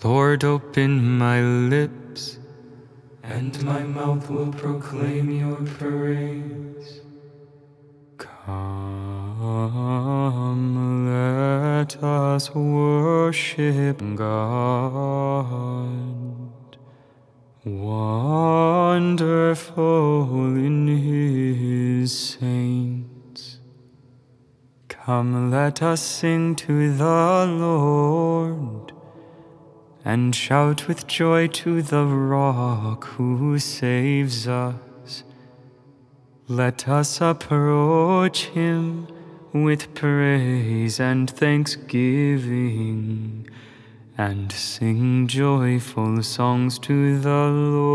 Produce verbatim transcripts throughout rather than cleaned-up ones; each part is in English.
Lord, open my lips, and my mouth will proclaim your praise. Come, let us worship God, wonderful in His saints. Come, let us sing to the Lord, and shout with joy to the Rock who saves us. Let us approach Him with praise and thanksgiving, and sing joyful songs to the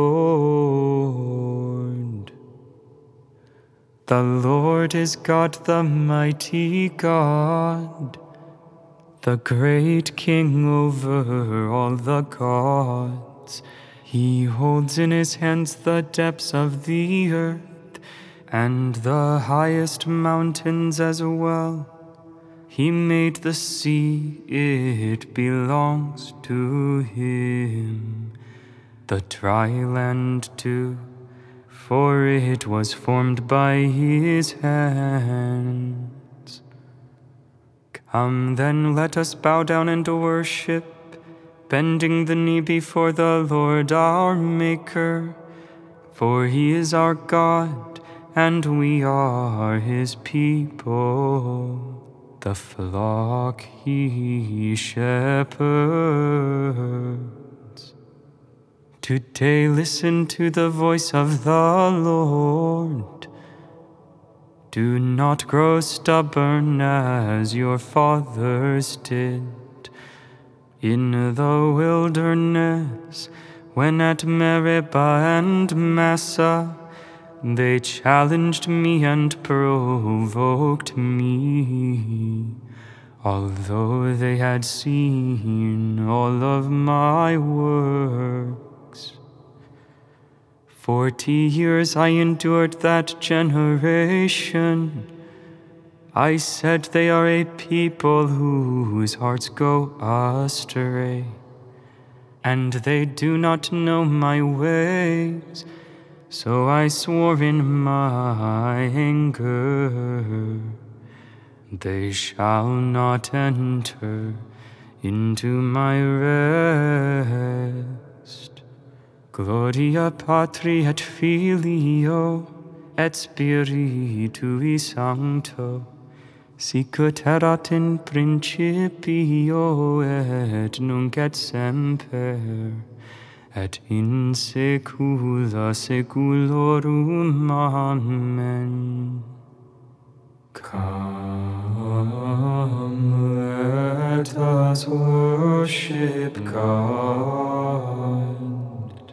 Lord. The Lord is God, the mighty God, the great King over all the gods. He holds in His hands the depths of the earth, and the highest mountains as well. He made the sea, it belongs to Him, the dry land too, for it was formed by His hands. Come then, let us bow down and worship, bending the knee before the Lord our Maker, for He is our God, and we are His people, the flock He shepherds. Today listen to the voice of the Lord. Do not grow stubborn as your fathers did in the wilderness, when at Meribah and Massah they challenged me and provoked me, although they had seen all of my works. Forty years I endured that generation. I said, they are a people whose hearts go astray, and they do not know my ways. So I swore in my anger, they shall not enter into my rest. Gloria Patri et Filio et Spiritui Sancto, sicut erat in principio et nunc et semper, et in saecula saeculorum. Amen. Come, let us worship God,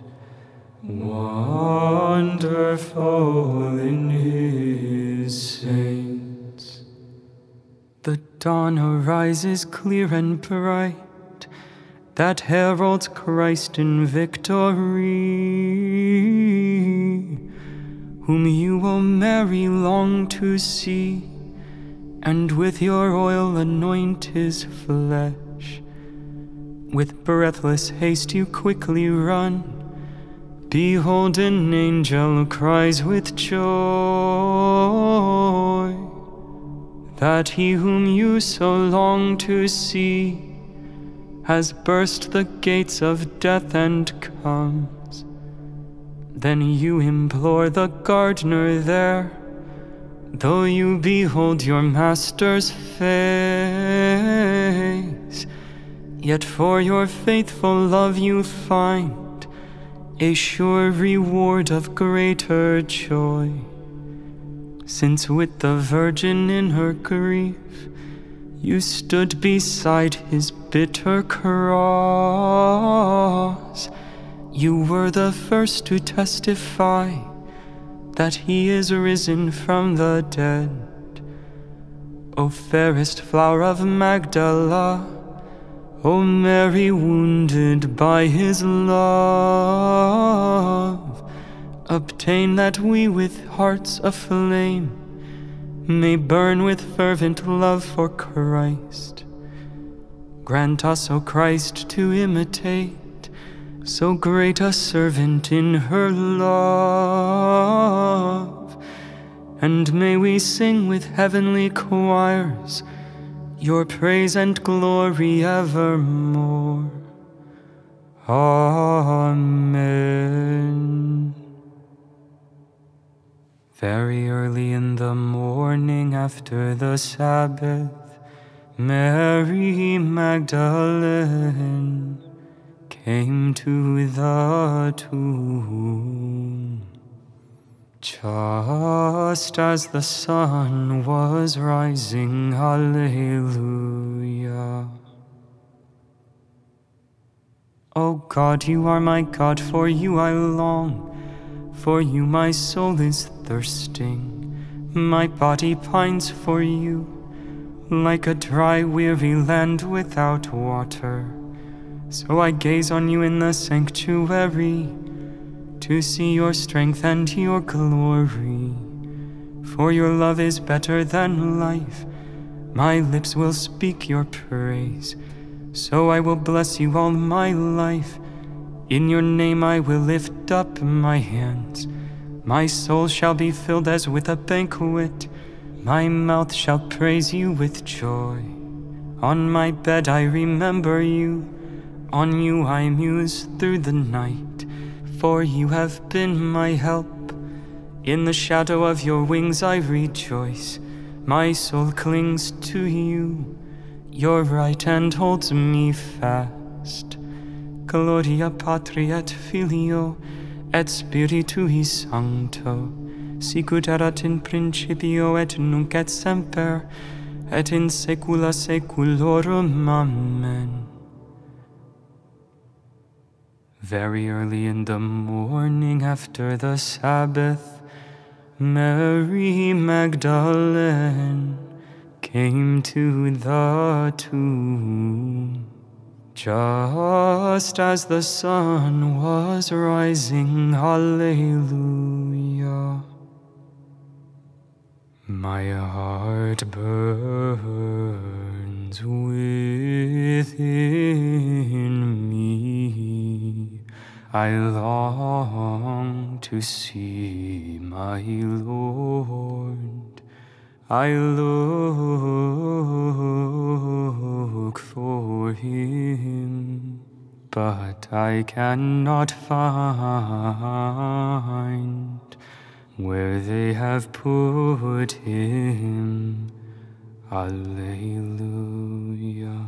wonderful in His saints. The dawn arises clear and bright, that heralds Christ in victory, whom you, O Mary, long to see, and with your oil anoint His flesh. With breathless haste you quickly run. Behold, an angel cries with joy, that He whom you so long to see has burst the gates of death and comes. Then you implore the gardener there, though you behold your Master's face, yet for your faithful love you find a sure reward of greater joy. Since with the Virgin in her grief you stood beside His bitter cross, you were the first to testify that He is risen from the dead. O fairest flower of Magdala, O Mary wounded by His love, obtain that we with hearts aflame may burn with fervent love for Christ. Grant us, O Christ, to imitate so great a servant in her love. And may we sing with heavenly choirs your praise and glory evermore. Amen. Very early in the morning after the Sabbath, Mary Magdalene came to the tomb just as the sun was rising. Hallelujah. O God, you are my God, for you I long. For you my soul is thirsting, my body pines for you, like a dry, weary land without water. So I gaze on you in the sanctuary, to see your strength and your glory. For your love is better than life, my lips will speak your praise. So I will bless you all my life, in your name I will lift up my hands. My soul shall be filled as with a banquet, my mouth shall praise you with joy. On my bed I remember you, on you I muse through the night. For you have been my help, in the shadow of your wings I rejoice. My soul clings to you, your right hand holds me fast. Gloria Patri et Filio et Spiritui Sancto, sicut erat in principio et nunc et semper, et in saecula saeculorum. Amen. Very early in the morning after the Sabbath, Mary Magdalene came to the tomb just as the sun was rising. Hallelujah. My heart burns within me, I long to see my Lord. I look for him, but I cannot find where they have put him. Alleluia.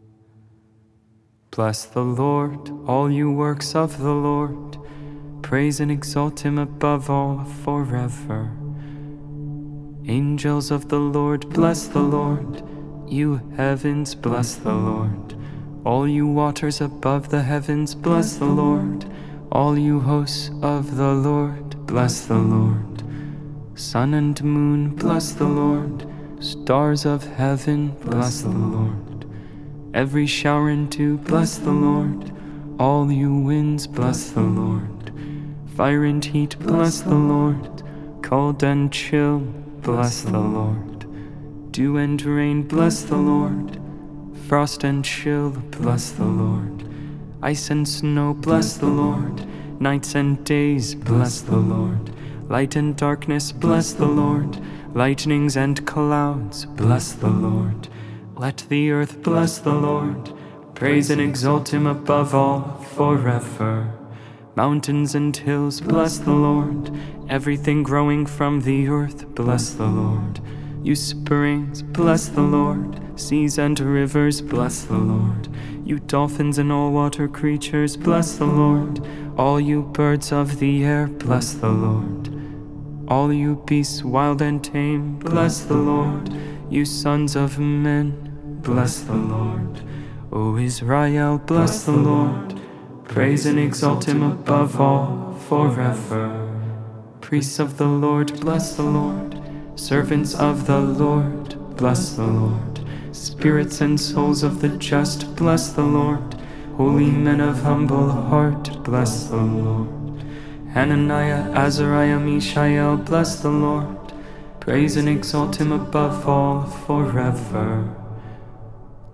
Bless the Lord, all you works of the Lord. Praise and exalt him above all forever. Angels of the Lord, bless the Lord. You heavens, bless the Lord. All you waters above the heavens, bless the Lord. All you hosts of the Lord, bless the Lord. Sun and moon, bless the Lord. Stars of heaven, bless the Lord. Every shower and dew, bless the Lord. All you winds, bless the Lord. Fire and heat, bless the Lord. Cold and chill, bless the Lord. Dew and rain, bless the Lord. Frost and chill, bless the Lord. Ice and snow, bless the Lord. Nights and days, bless the Lord. Light and darkness, bless the Lord. Lightnings and clouds, bless the Lord. Let the earth bless the Lord. Praise and exalt him above all forever. Mountains and hills, bless the Lord. Everything growing from the earth, bless the Lord. You springs, bless the Lord. Seas and rivers, bless the Lord. You dolphins and all water creatures, bless the Lord. All you birds of the air, bless the Lord. All you beasts wild and tame, bless the Lord. You sons of men, bless the Lord. O Israel, bless the Lord. Praise and exalt him above all forever. Priests of the Lord, bless the Lord. Servants of the Lord, bless the Lord. Spirits and souls of the just, bless the Lord. Holy men of humble heart, bless the Lord. Hananiah, Azariah, Mishael, bless the Lord. Praise and exalt him above all forever.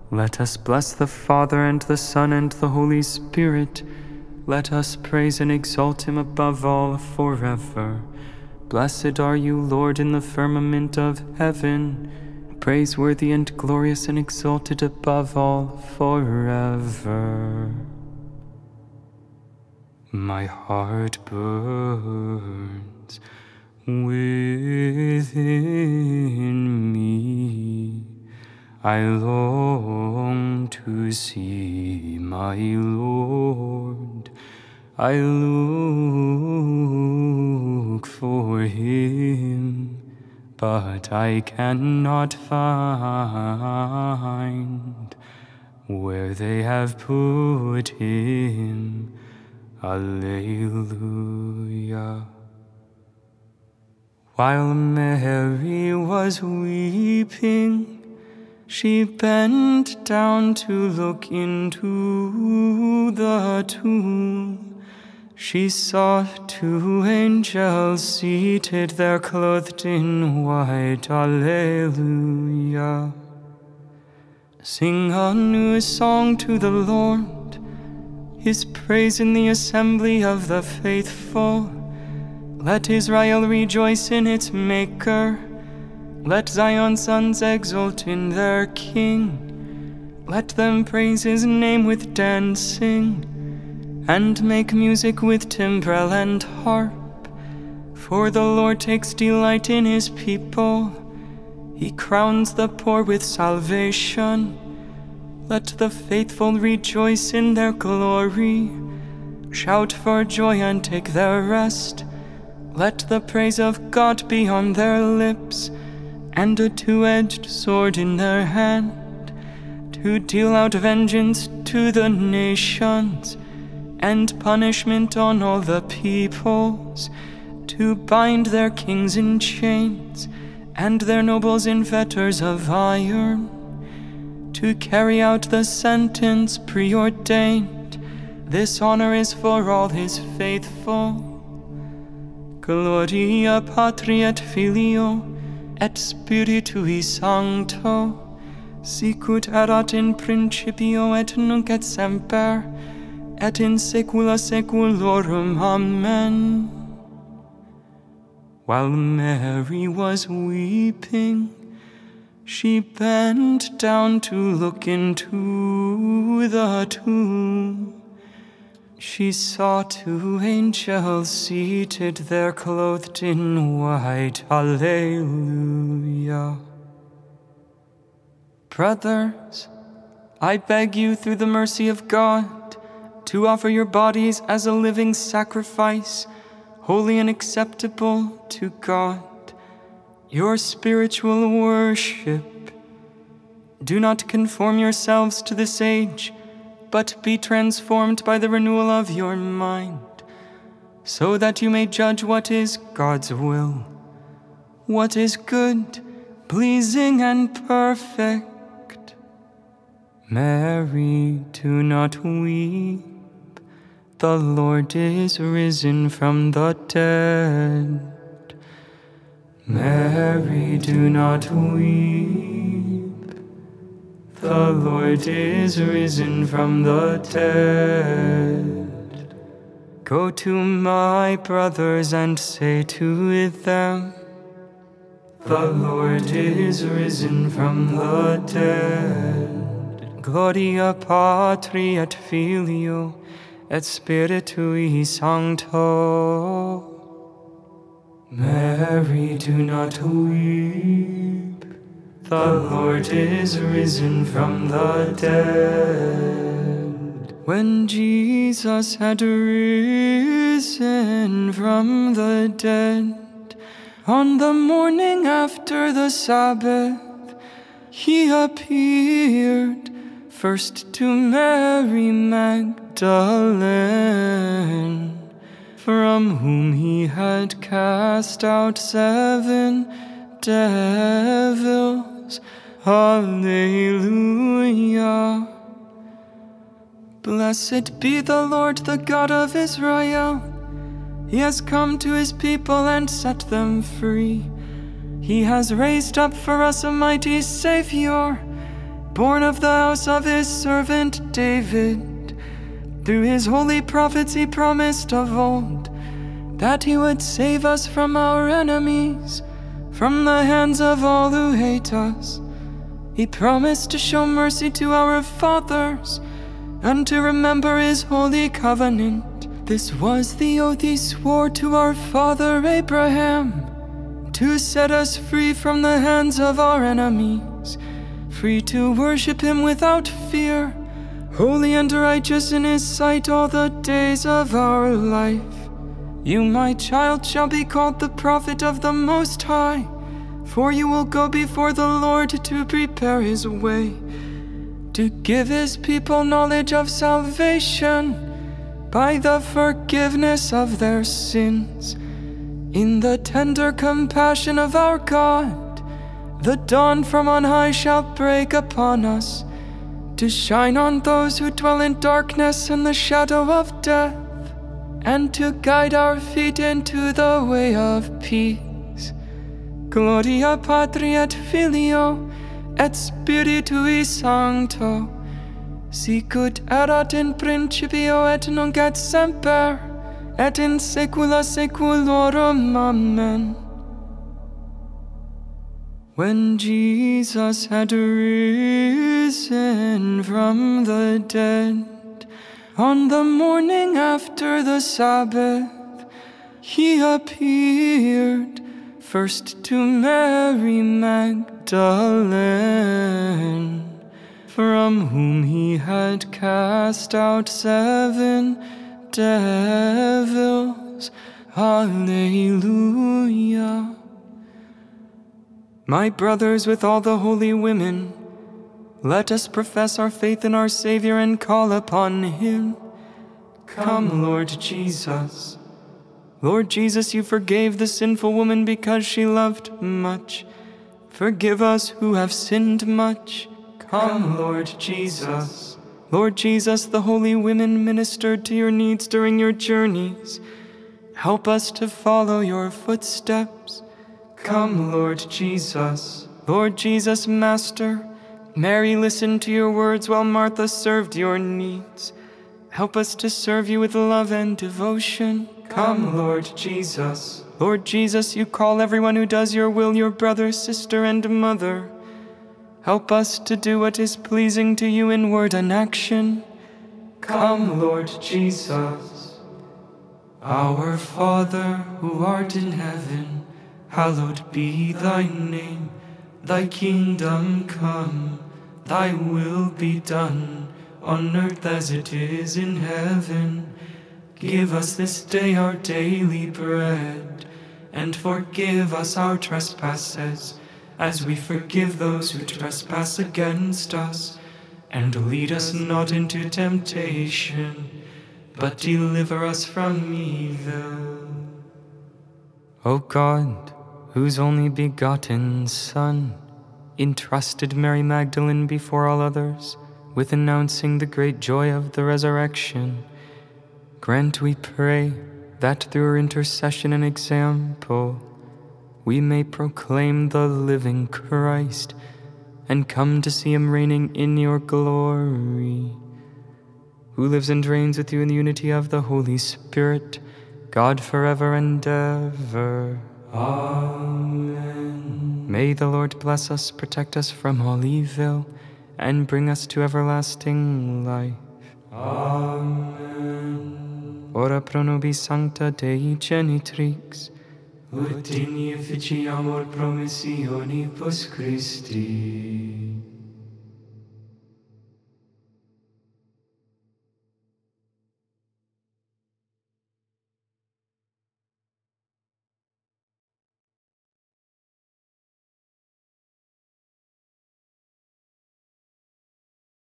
Let us bless the Father and the Son and the Holy Spirit. Let us praise and exalt him above all forever. Blessed are you, Lord, in the firmament of heaven, praiseworthy and glorious and exalted above all forever. My heart burns within me. I long to see my Lord. I look for him, but I cannot find where they have put him. Alleluia. While Mary was weeping, she bent down to look into the tomb. She saw two angels seated there, clothed in white. Alleluia. Sing a new song to the Lord, his praise in the assembly of the faithful. Let Israel rejoice in its Maker. Let Zion's sons exult in their King. Let them praise his name with dancing, and make music with timbrel and harp. For the Lord takes delight in his people. He crowns the poor with salvation. Let the faithful rejoice in their glory. Shout for joy and take their rest. Let the praise of God be on their lips, and a two-edged sword in their hand, to deal out vengeance to the nations, and punishment on all the peoples, to bind their kings in chains, and their nobles in fetters of iron, to carry out the sentence preordained. This honor is for all his faithful. Gloria Patri et Filio et Spiritui Sancto, sicut erat in principio et nunc et semper, et in saecula saeculorum. Amen. While Mary was weeping, she bent down to look into the tomb. She saw two angels seated there, clothed in white. Alleluia. Brothers, I beg you through the mercy of God to offer your bodies as a living sacrifice, holy and acceptable to God, your spiritual worship. Do not conform yourselves to this age, but be transformed by the renewal of your mind, so that you may judge what is God's will, what is good, pleasing, and perfect. Mary, do not weep. The Lord is risen from the dead. Mary, do not weep. The Lord is risen from the dead. Go to my brothers and say to them, the Lord is risen from the dead. Gloria Patri et Filio et Spiritui Sancto. Mary, do not weep. The Lord is risen from the dead. When Jesus had risen from the dead, on the morning after the Sabbath, he appeared first to Mary Magdalene, from whom he had cast out seven devils. Alleluia. Blessed be the Lord, the God of Israel. He has come to his people and set them free. He has raised up for us a mighty Savior, born of the house of his servant David. Through his holy prophets he promised of old that he would save us from our enemies, from the hands of all who hate us. He promised to show mercy to our fathers and to remember his holy covenant. This was the oath he swore to our father Abraham, to set us free from the hands of our enemies, free to worship him without fear, holy and righteous in his sight all the days of our life. You, my child, shall be called the prophet of the Most High, for you will go before the Lord to prepare his way, to give his people knowledge of salvation by the forgiveness of their sins. In the tender compassion of our God, the dawn from on high shall break upon us, to shine on those who dwell in darkness and the shadow of death, and to guide our feet into the way of peace. Gloria Patri et Filio et Spiritui Sancto, sicut erat in principio et nunc et semper, et in saecula saeculorum. Amen. When Jesus had risen from the dead, on the morning after the Sabbath, he appeared first to Mary Magdalene, from whom he had cast out seven devils. Alleluia. My brothers, with all the holy women, let us profess our faith in our Savior and call upon him. Come, Lord Jesus. Lord Jesus, you forgave the sinful woman because she loved much. Forgive us who have sinned much. Come, Lord Jesus. Lord Jesus, the holy women ministered to your needs during your journeys. Help us to follow your footsteps. Come, Lord Jesus. Lord Jesus, Master, Mary listened to your words while Martha served your needs. Help us to serve you with love and devotion. Come, Lord Jesus. Lord Jesus, you call everyone who does your will your brother, sister, and mother. Help us to do what is pleasing to you in word and action. Come, Lord Jesus. Our Father, who art in heaven, hallowed be thy name. Thy kingdom come, thy will be done, on earth as it is in heaven. Give us this day our daily bread, and forgive us our trespasses, as we forgive those who trespass against us. And lead us not into temptation, but deliver us from evil. O God, whose only begotten Son entrusted Mary Magdalene before all others with announcing the great joy of the resurrection, grant, we pray, that through her intercession and example we may proclaim the living Christ and come to see him reigning in your glory, who lives and reigns with you in the unity of the Holy Spirit, God forever and ever. Amen. May the Lord bless us, protect us from all evil, and bring us to everlasting life. Amen. Ora pro nobis sancta Dei genitrix, ut in efficiamur promissionibus Christi.